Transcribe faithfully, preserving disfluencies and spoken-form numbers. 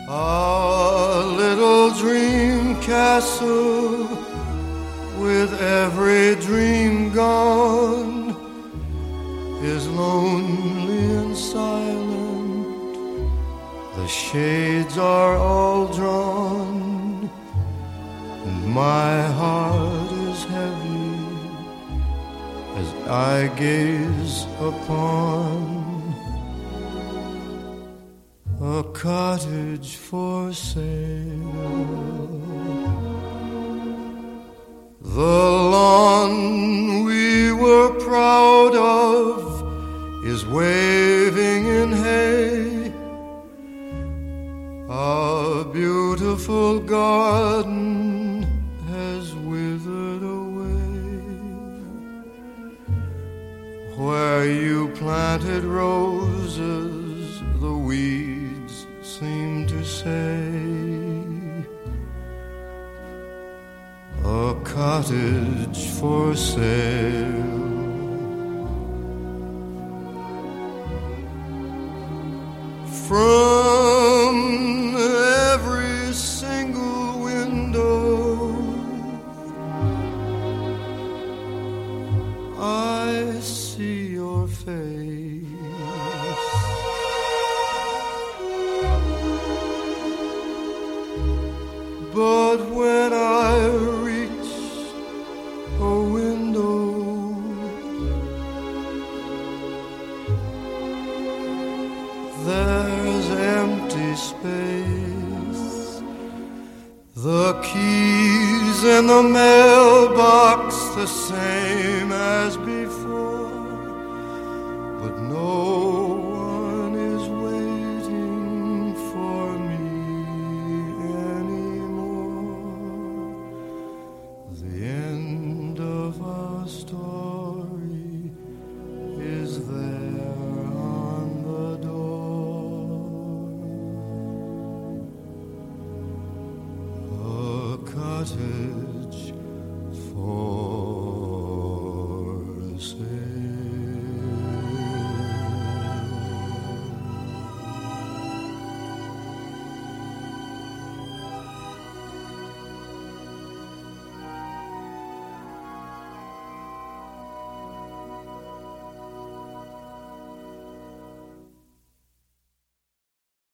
A little dream castle with every dream gone is lonely and silent. The shades are all drawn, and my heart is heavy as I gaze upon a cottage for sale. The lawn we were proud of is waving in hay. A beautiful garden has withered away. Where you planted roses, the weeds seem to say, a cottage for sale. From every single window I see your face. But when I reach a window, there's empty space. The keys in the mailbox the same as before.